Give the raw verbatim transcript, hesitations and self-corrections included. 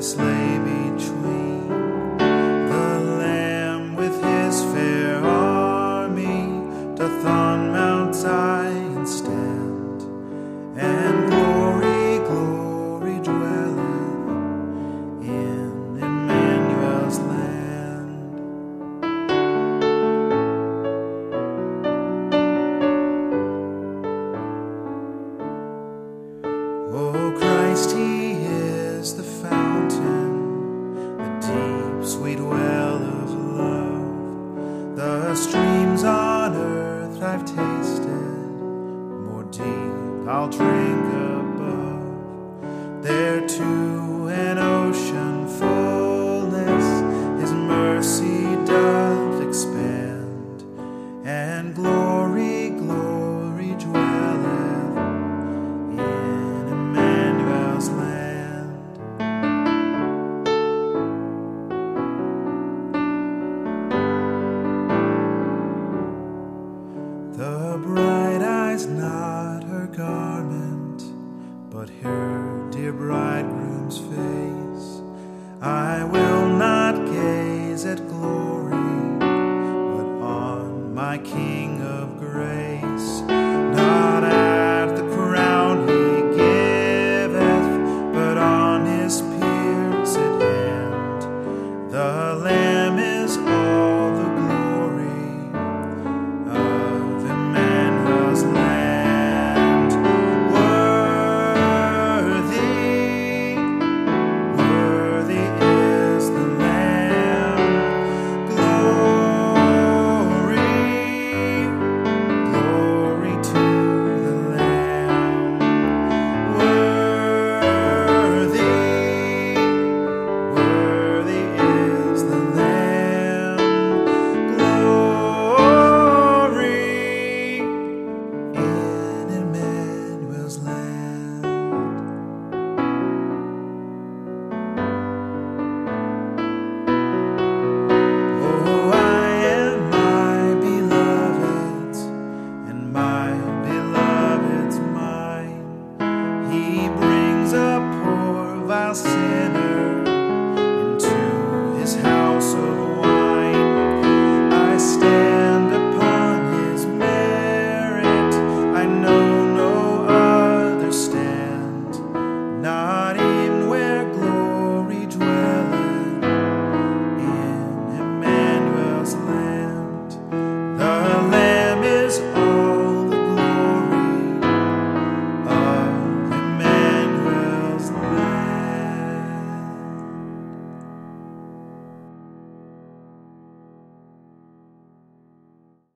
Jesus lay between the Lamb with his fair army, doth on Mount Zion stand, and glory, glory dwelleth in Emmanuel's land. O Christ, he is the fountain, the deep, sweet well of love. The streams on earth I've tasted, more deep I'll drink above. There to an ocean fullness his mercy doth expand, and glory, glory dwelleth in Emmanuel's land. The bride eyes not her garment, but her dear bridegroom's face. I will not gaze at glory